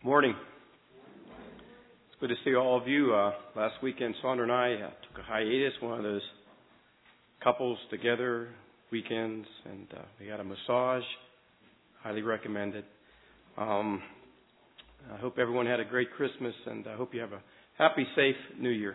Morning. It's good to see all of you. Last weekend, Sandra and I took a hiatus, one of those couples together weekends, and we had a massage. Highly recommend it. I hope everyone had a great Christmas, and I hope you have a happy, safe New Year.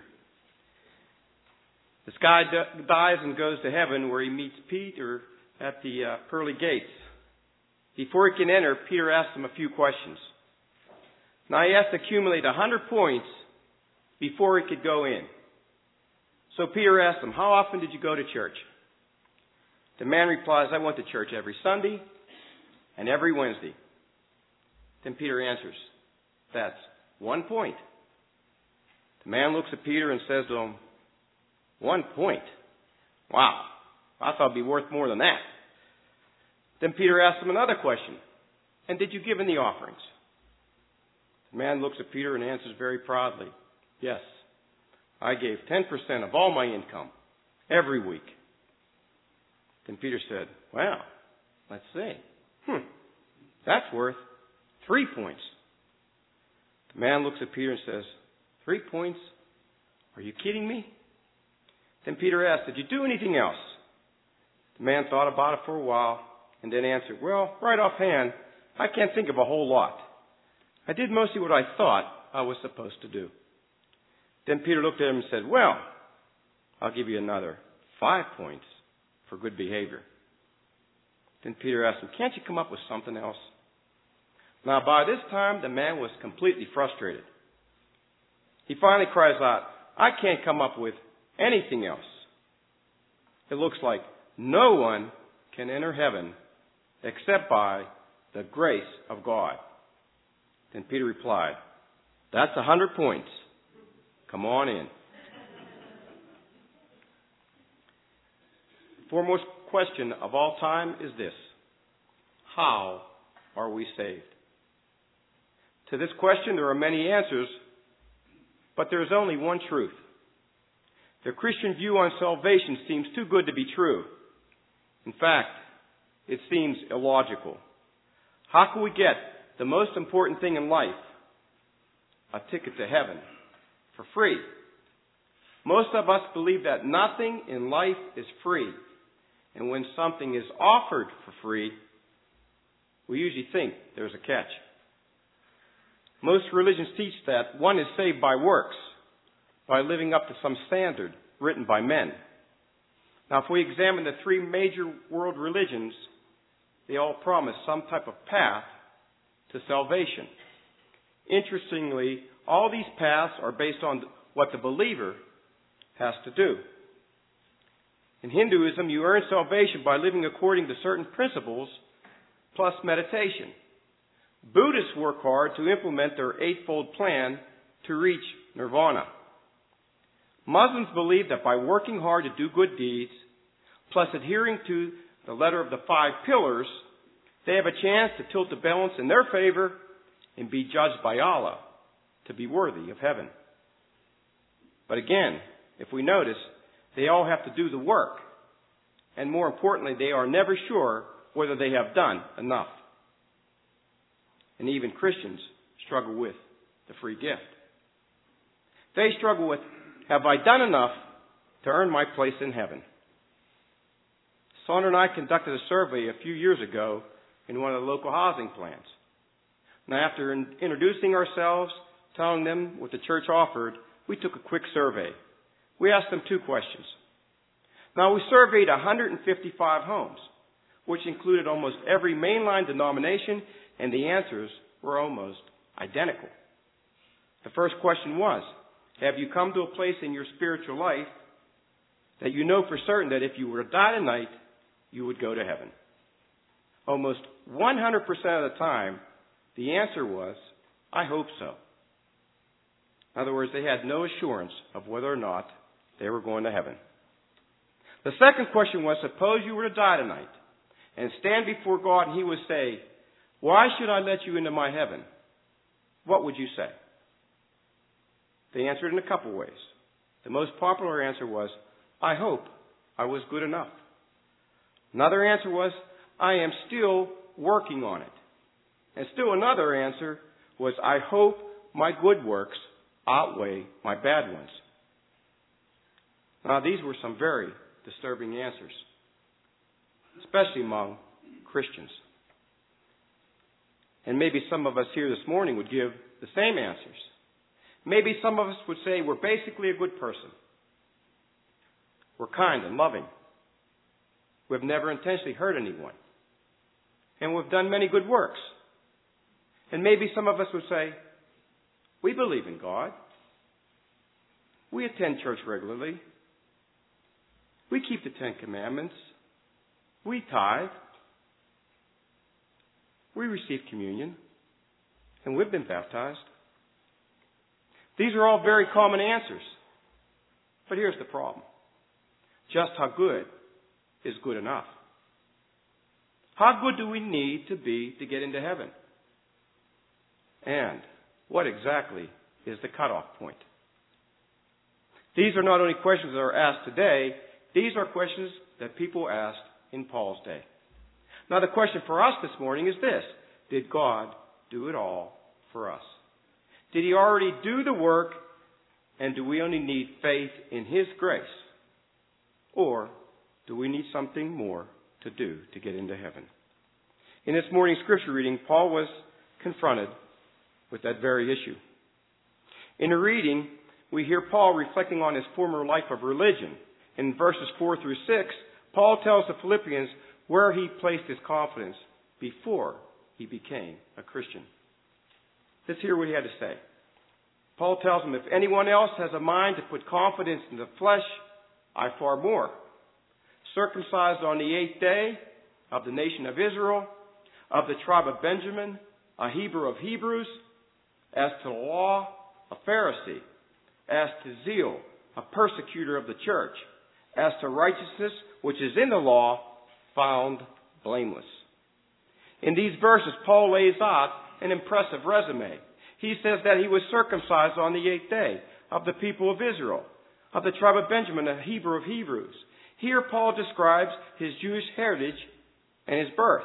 This guy dies and goes to heaven, where he meets Peter at the pearly gates. Before he can enter, Peter asks him a few questions. Now he has to accumulate 100 points before he could go in. So Peter asks him, "How often did you go to church?" The man replies, "I went to church every Sunday and every Wednesday." Then Peter answers, "That's 1 point." The man looks at Peter and says to him, 1 point? Wow, I thought it'd be worth more than that. Then Peter asks him another question. "And did you give in the offerings?" The man looks at Peter and answers very proudly, "Yes, I gave 10% of all my income every week." Then Peter said, "Well, let's see. That's worth 3 points." The man looks at Peter and says, 3 points? Are you kidding me?" Then Peter asked, "Did you do anything else?" The man thought about it for a while and then answered, "Well, right offhand, I can't think of a whole lot. I did mostly what I thought I was supposed to do." Then Peter looked at him and said, "Well, I'll give you another 5 points for good behavior." Then Peter asked him, "Can't you come up with something else?" Now, by this time, the man was completely frustrated. He finally cries out, "I can't come up with anything else. It looks like no one can enter heaven except by the grace of God." Then Peter replied, "That's 100 points. Come on in." The foremost question of all time is this: how are we saved? To this question, there are many answers, but there is only one truth. The Christian view on salvation seems too good to be true. In fact, it seems illogical. How can we get the most important thing in life, a ticket to heaven, for free? Most of us believe that nothing in life is free. And when something is offered for free, we usually think there's a catch. Most religions teach that one is saved by works, by living up to some standard written by men. Now, if we examine the three major world religions, they all promise some type of path to salvation. Interestingly, all these paths are based on what the believer has to do. In Hinduism, you earn salvation by living according to certain principles plus meditation. Buddhists work hard to implement their eightfold plan to reach nirvana. Muslims believe that by working hard to do good deeds, plus adhering to the letter of the 5 pillars, they have a chance to tilt the balance in their favor and be judged by Allah to be worthy of heaven. But again, if we notice, they all have to do the work. And more importantly, they are never sure whether they have done enough. And even Christians struggle with the free gift. They struggle with, have I done enough to earn my place in heaven? Sandra and I conducted a survey a few years ago in one of the local housing plants. Now, after introducing ourselves, telling them what the church offered, we took a quick survey. We asked them 2 questions. Now, we surveyed 155 homes, which included almost every mainline denomination, and the answers were almost identical. The first question was, have you come to a place in your spiritual life that you know for certain that if you were to die tonight, you would go to heaven? Almost 100% of the time, the answer was, I hope so. In other words, they had no assurance of whether or not they were going to heaven. The second question was, suppose you were to die tonight and stand before God and He would say, why should I let you into my heaven? What would you say? They answered in a couple ways. The most popular answer was, I hope I was good enough. Another answer was, I am still working on it. And still another answer was, I hope my good works outweigh my bad ones. Now, these were some very disturbing answers, especially among Christians. And maybe some of us here this morning would give the same answers. Maybe some of us would say we're basically a good person. We're kind and loving. We've never intentionally hurt anyone. And we've done many good works. And maybe some of us would say, we believe in God. We attend church regularly. We keep the Ten Commandments. We tithe. We receive communion. And we've been baptized. These are all very common answers. But here's the problem. Just how good is good enough? How good do we need to be to get into heaven? And what exactly is the cutoff point? These are not only questions that are asked today, these are questions that people asked in Paul's day. Now the question for us this morning is this: did God do it all for us? Did He already do the work, and do we only need faith in His grace? Or do we need something more to do to get into heaven? In this morning's scripture reading, Paul was confronted with that very issue. In the reading, we hear Paul reflecting on his former life of religion. In verses 4 through 6, Paul tells the Philippians where he placed his confidence before he became a Christian. Let's hear what he had to say. Paul tells them, if anyone else has a mind to put confidence in the flesh, I far more. Circumcised on the 8th day, of the nation of Israel, of the tribe of Benjamin, a Hebrew of Hebrews, as to the law, a Pharisee, as to zeal, a persecutor of the church, as to righteousness, which is in the law, found blameless. In these verses, Paul lays out an impressive resume. He says that he was circumcised on the 8th day, of the people of Israel, of the tribe of Benjamin, a Hebrew of Hebrews. Here Paul describes his Jewish heritage and his birth.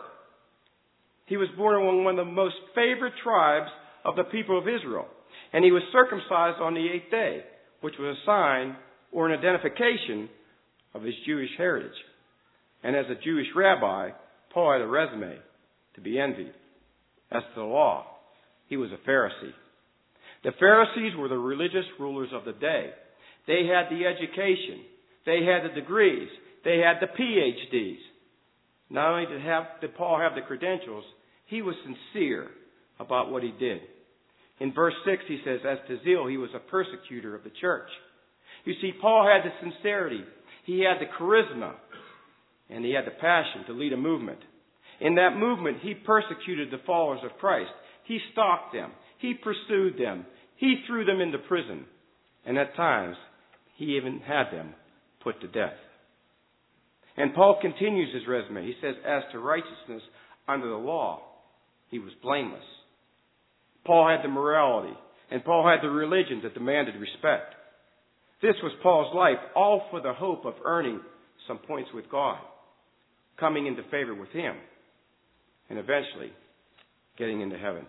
He was born among one of the most favored tribes of the people of Israel. And he was circumcised on the 8th day, which was a sign or an identification of his Jewish heritage. And as a Jewish rabbi, Paul had a resume to be envied. As to the law, he was a Pharisee. The Pharisees were the religious rulers of the day. They had the education. They had the degrees. They had the PhDs. Not only did Paul have the credentials, he was sincere about what he did. In verse 6, he says, as to zeal, he was a persecutor of the church. You see, Paul had the sincerity. He had the charisma. And he had the passion to lead a movement. In that movement, he persecuted the followers of Christ. He stalked them. He pursued them. He threw them into prison. And at times, he even had them put to death. And Paul continues his resume. He says, as to righteousness under the law, he was blameless. Paul had the morality, and Paul had the religion that demanded respect. This was Paul's life, all for the hope of earning some points with God, coming into favor with Him, and eventually getting into heaven.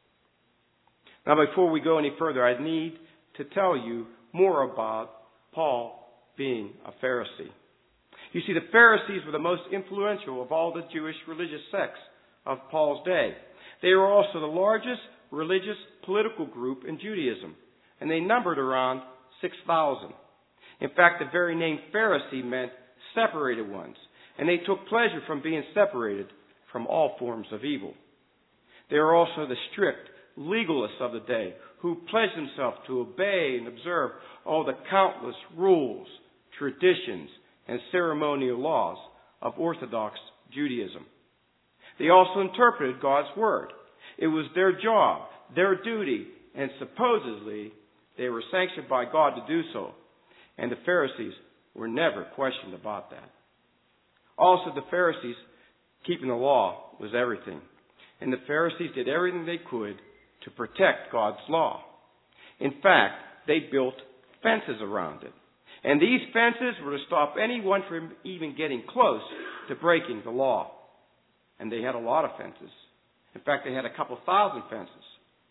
Now, before we go any further, I need to tell you more about Paul being a Pharisee. You see, the Pharisees were the most influential of all the Jewish religious sects of Paul's day. They were also the largest religious political group in Judaism, and they numbered around 6,000. In fact, the very name Pharisee meant separated ones, and they took pleasure from being separated from all forms of evil. They were also the strict legalists of the day who pledged themselves to obey and observe all the countless rules, traditions, and ceremonial laws of Orthodox Judaism. They also interpreted God's Word. It was their job, their duty, and supposedly they were sanctioned by God to do so. And the Pharisees were never questioned about that. Also, the Pharisees, keeping the law was everything. And the Pharisees did everything they could to protect God's law. In fact, they built fences around it. And these fences were to stop anyone from even getting close to breaking the law. And they had a lot of fences. In fact, they had a couple thousand fences.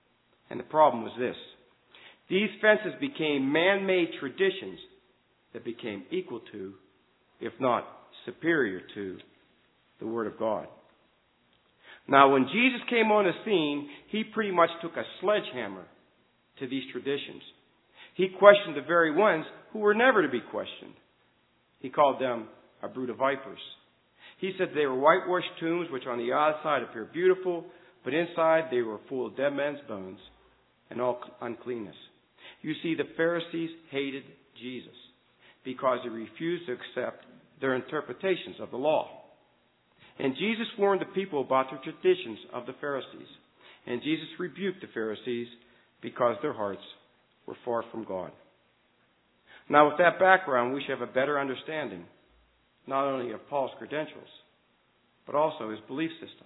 And the problem was this. These fences became man-made traditions that became equal to, if not superior to, the Word of God. Now, when Jesus came on the scene, he pretty much took a sledgehammer to these traditions. He questioned the very ones who were never to be questioned. He called them a brood of vipers. He said they were whitewashed tombs which on the outside appear beautiful, but inside they were full of dead men's bones and all uncleanness. You see, the Pharisees hated Jesus because he refused to accept their interpretations of the law. And Jesus warned the people about the traditions of the Pharisees. And Jesus rebuked the Pharisees because their hearts were far from God. Now, with that background, we should have a better understanding, not only of Paul's credentials, but also his belief system.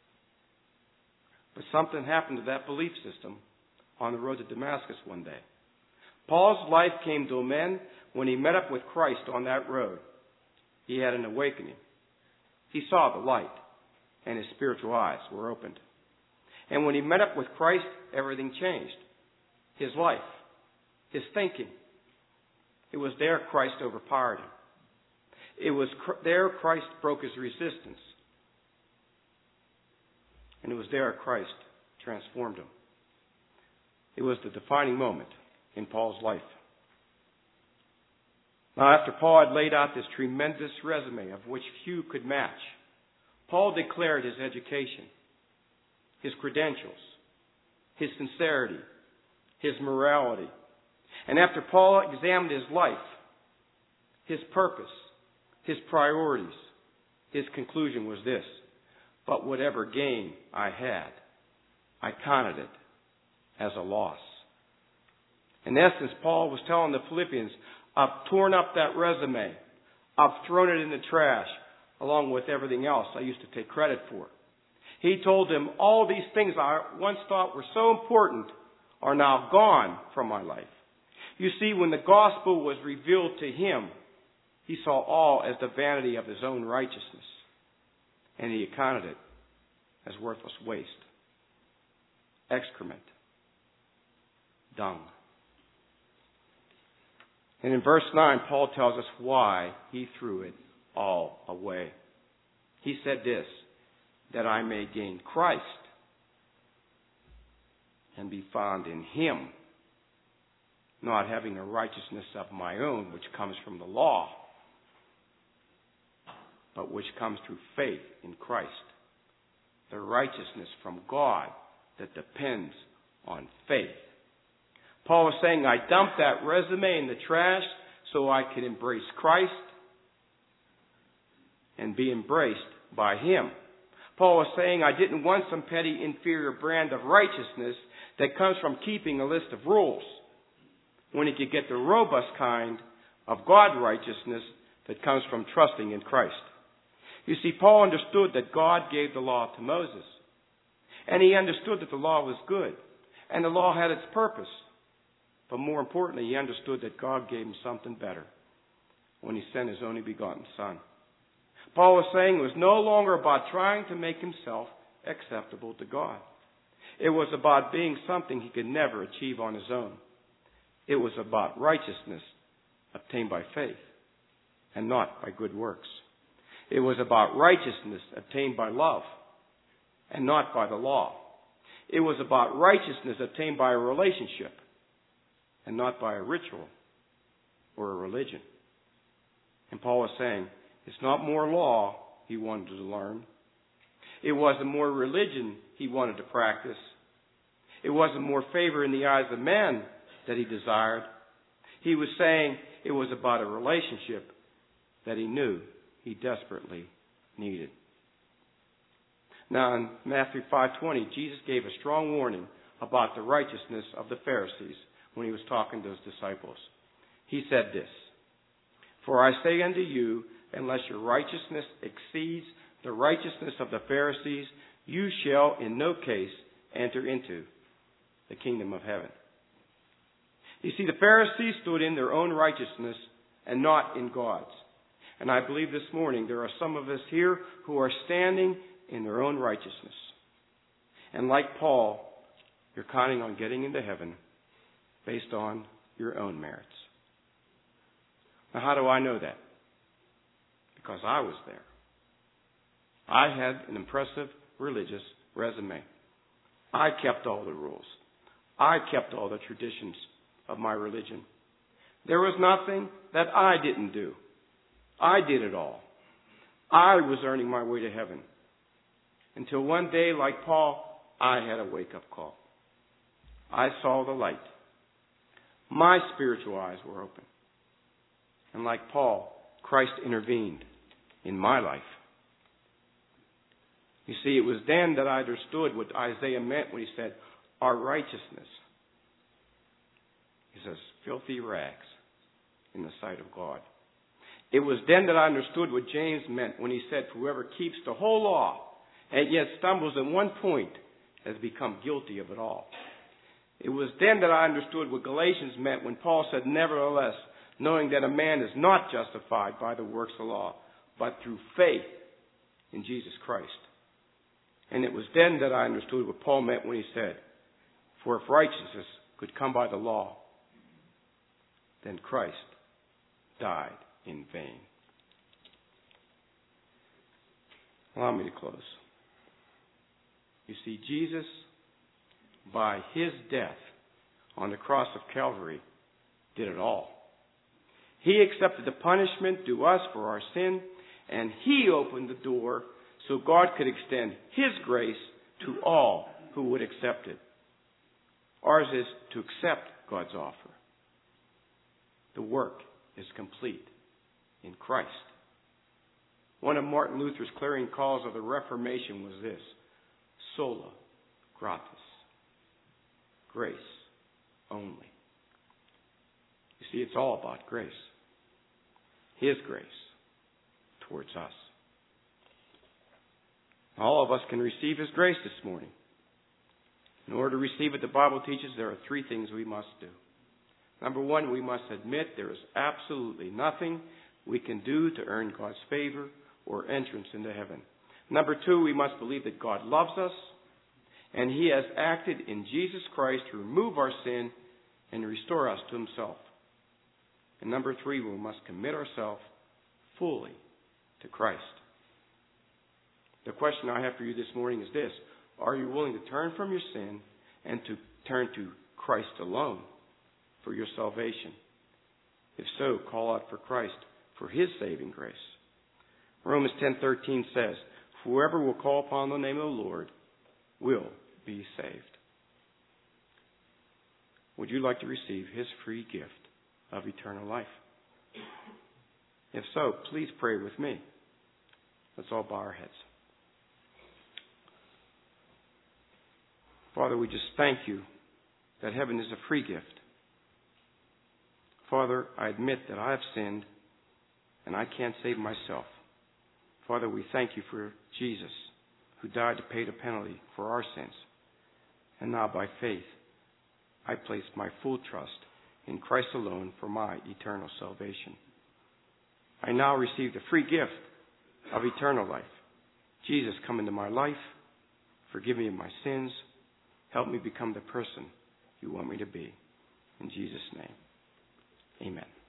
But something happened to that belief system on the road to Damascus one day. Paul's life came to an end when he met up with Christ on that road. He had an awakening. He saw the light, and his spiritual eyes were opened. And when he met up with Christ, everything changed. His life, his thinking. It was there Christ overpowered him. It was there Christ broke his resistance. And it was there Christ transformed him. It was the defining moment in Paul's life. Now, after Paul had laid out this tremendous resume of which few could match, Paul declared his education, his credentials, his sincerity, his morality. And after Paul examined his life, his purpose, his priorities, his conclusion was this: but whatever gain I had, I counted it as a loss. In essence, Paul was telling the Philippians, I've torn up that resume. I've thrown it in the trash, along with everything else I used to take credit for. He told them all these things I once thought were so important are now gone from my life. You see, when the gospel was revealed to him, he saw all as the vanity of his own righteousness. And he accounted it as worthless waste, excrement, dung. And in verse 9, Paul tells us why he threw it all away. He said this, that I may gain Christ and be found in him, not having a righteousness of my own, which comes from the law, but which comes through faith in Christ. The righteousness from God that depends on faith. Paul was saying, I dumped that resume in the trash so I could embrace Christ and be embraced by him. Paul was saying, I didn't want some petty inferior brand of righteousness that comes from keeping a list of rules, when he could get the robust kind of God righteousness that comes from trusting in Christ. You see, Paul understood that God gave the law to Moses. And he understood that the law was good. And the law had its purpose. But more importantly, he understood that God gave him something better when he sent his only begotten Son. Paul was saying it was no longer about trying to make himself acceptable to God. It was about being something he could never achieve on his own. It was about righteousness obtained by faith and not by good works. It was about righteousness obtained by love and not by the law. It was about righteousness obtained by a relationship and not by a ritual or a religion. And Paul was saying, it's not more law he wanted to learn. It wasn't more religion he wanted to practice. It wasn't more favor in the eyes of men that he desired. He was saying it was about a relationship that he knew he desperately needed. Now in Matthew 5:20, Jesus gave a strong warning about the righteousness of the Pharisees when he was talking to his disciples. He said this, for I say unto you, unless your righteousness exceeds the righteousness of the Pharisees, you shall in no case enter into the kingdom of heaven. You see, the Pharisees stood in their own righteousness and not in God's. And I believe this morning there are some of us here who are standing in their own righteousness. And like Paul, you're counting on getting into heaven based on your own merits. Now, how do I know that? Because I was there. I had an impressive religious resume. I kept all the rules. I kept all the traditions of my religion. There was nothing that I didn't do. I did it all. I was earning my way to heaven. Until one day, like Paul, I had a wake-up call. I saw the light. My spiritual eyes were open. And like Paul, Christ intervened in my life. You see, it was then that I understood what Isaiah meant when he said, our righteousness is as filthy rags in the sight of God. It was then that I understood what James meant when he said, whoever keeps the whole law and yet stumbles at one point has become guilty of it all. It was then that I understood what Galatians meant when Paul said, nevertheless, knowing that a man is not justified by the works of the law, but through faith in Jesus Christ. And it was then that I understood what Paul meant when he said, for if righteousness could come by the law, then Christ died in vain. Allow me to close. You see, Jesus, by his death on the cross of Calvary, did it all. He accepted the punishment due us for our sin, and he opened the door so God could extend his grace to all who would accept it. Ours is to accept God's offer. The work is complete in Christ. One of Martin Luther's clarion calls of the Reformation was this: sola gratis. Grace only. You see, it's all about grace. His grace towards us. All of us can receive his grace this morning. In order to receive it, the Bible teaches there are three things we must do. Number one, we must admit there is absolutely nothing we can do to earn God's favor or entrance into heaven. Number two, we must believe that God loves us and he has acted in Jesus Christ to remove our sin and restore us to himself. And number three, we must commit ourselves fully to Christ. The question I have for you this morning is this: are you willing to turn from your sin and to turn to Christ alone for your salvation? If so, call out for Christ for his saving grace. Romans 10:13 says, whoever will call upon the name of the Lord will be saved. Would you like to receive his free gift of eternal life? If so, please pray with me. Let's all bow our heads. Father, we just thank you that heaven is a free gift. Father, I admit that I have sinned and I can't save myself. Father, we thank you for Jesus, who died to pay the penalty for our sins. And now by faith, I place my full trust in Christ alone for my eternal salvation. I now receive the free gift of eternal life. Jesus, come into my life, forgive me of my sins, help me become the person you want me to be. In Jesus' name, amen.